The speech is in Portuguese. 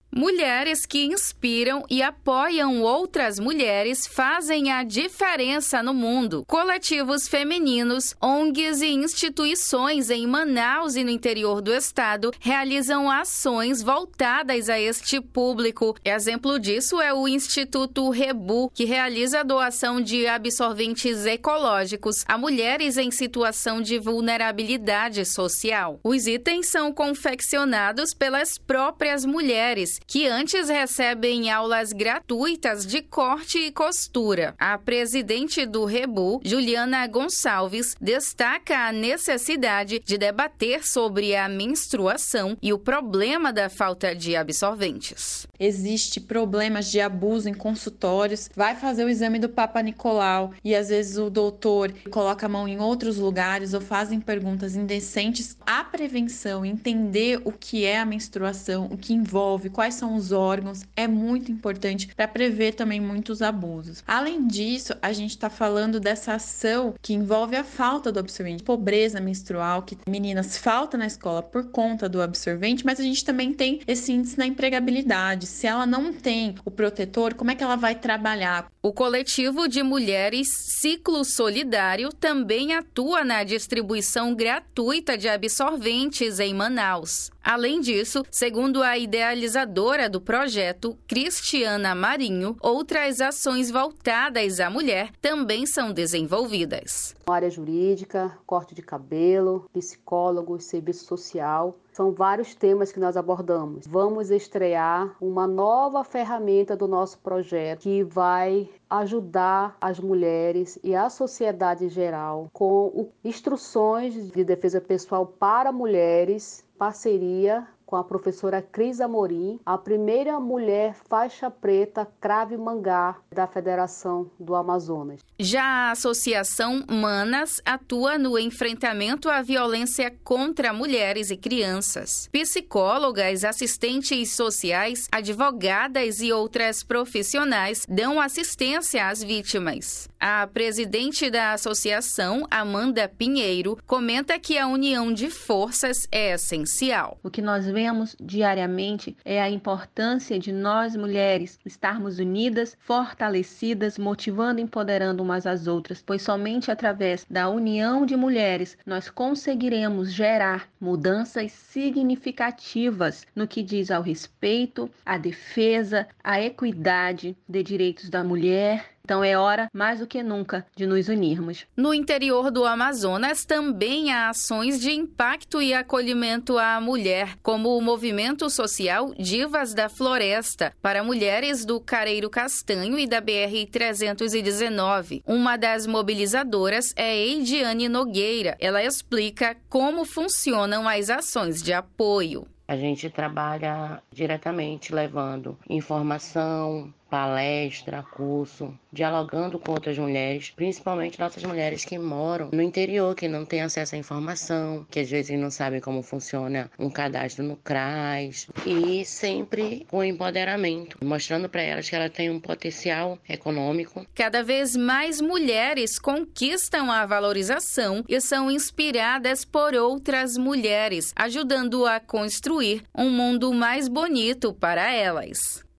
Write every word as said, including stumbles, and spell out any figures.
Mulheres que inspiram e apoiam outras mulheres fazem a diferença no mundo. Coletivos femininos, O N Gs e instituições em Manaus e no interior do estado realizam ações voltadas a este público. Exemplo disso é o Instituto Rebu, que realiza a doação de absorventes ecológicos a mulheres em situação de vulnerabilidade social. Os itens são confeccionados pelas próprias mulheres, que antes recebem aulas gratuitas de corte e costura. A presidente do Rebu, Juliana Gonçalves, destaca a necessidade de debater sobre a menstruação e o problema da falta de absorventes. Existe problemas de abuso em consultórios, vai fazer o exame do Papa Nicolau e às vezes o doutor coloca a mão em outros lugares ou fazem perguntas indecentes. A prevenção, entender o que é a menstruação, o que envolve, quais são os órgãos, é muito importante para prever também muitos abusos. Além disso, a gente está falando dessa ação que envolve a falta do absorvente, pobreza menstrual, que meninas faltam na escola por conta do absorvente, mas a gente também tem esse índice na empregabilidade. Se ela não tem o protetor, como é que ela vai trabalhar? O coletivo de mulheres Ciclo Solidário também atua na distribuição gratuita de absorventes em Manaus. Além disso, segundo a idealizadora do projeto, Cristiana Marinho, outras ações voltadas à mulher também são desenvolvidas. Área jurídica, corte de cabelo, psicólogos, serviço social. São vários temas que nós abordamos. Vamos estrear uma nova ferramenta do nosso projeto que vai ajudar as mulheres e a sociedade em geral com instruções de defesa pessoal para mulheres, parceria com a professora Cris Amorim, a primeira mulher faixa preta crave mangá da Federação do Amazonas. Já a Associação Manas atua no enfrentamento à violência contra mulheres e crianças. Psicólogas, assistentes sociais, advogadas e outras profissionais dão assistência às vítimas. A presidente da associação, Amanda Pinheiro, comenta que a união de forças é essencial. O que nós vemos diariamente é a importância de nós mulheres estarmos unidas, fortalecidas, motivando e empoderando umas às outras, pois somente através da união de mulheres nós conseguiremos gerar mudanças significativas no que diz ao respeito, à defesa, à equidade de direitos da mulher. Então é hora, mais do que nunca, de nos unirmos. No interior do Amazonas também há ações de impacto e acolhimento à mulher, como o movimento social Divas da Floresta, para mulheres do Careiro Castanho e da B R trezentos e dezenove. Uma das mobilizadoras é Eidiane Nogueira. Ela explica como funcionam as ações de apoio. A gente trabalha diretamente levando informação, palestra, curso, dialogando com outras mulheres, principalmente nossas mulheres que moram no interior, que não têm acesso à informação, que às vezes não sabem como funciona um cadastro no CRAS, e sempre com empoderamento, mostrando para elas que elas têm um potencial econômico. Cada vez mais mulheres conquistam a valorização e são inspiradas por outras mulheres, ajudando a construir um mundo mais bonito para elas.